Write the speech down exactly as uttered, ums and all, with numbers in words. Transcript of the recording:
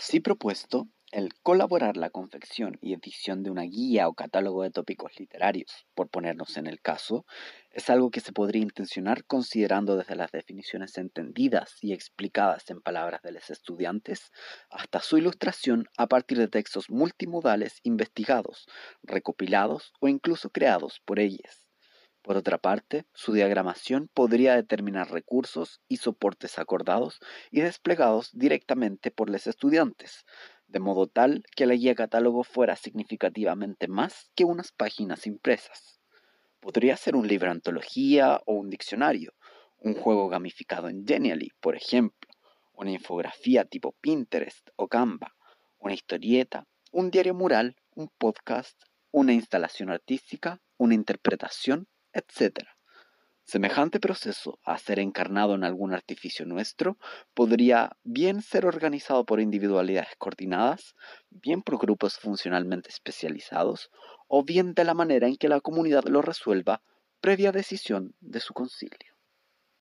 Así propuesto, el colaborar la confección y edición de una guía o catálogo de tópicos literarios, por ponernos en el caso, es algo que se podría intencionar considerando desde las definiciones entendidas y explicadas en palabras de los estudiantes hasta su ilustración a partir de textos multimodales investigados, recopilados o incluso creados por ellos. Por otra parte, su diagramación podría determinar recursos y soportes acordados y desplegados directamente por los estudiantes, de modo tal que la guía catálogo fuera significativamente más que unas páginas impresas. Podría ser un libro antología o un diccionario, un juego gamificado en Genially, por ejemplo, una infografía tipo Pinterest o Canva, una historieta, un diario mural, un podcast, una instalación artística, una interpretación, etcétera. Semejante proceso, a ser encarnado en algún artificio nuestro, podría bien ser organizado por individualidades coordinadas, bien por grupos funcionalmente especializados, o bien de la manera en que la comunidad lo resuelva previa decisión de su concilio.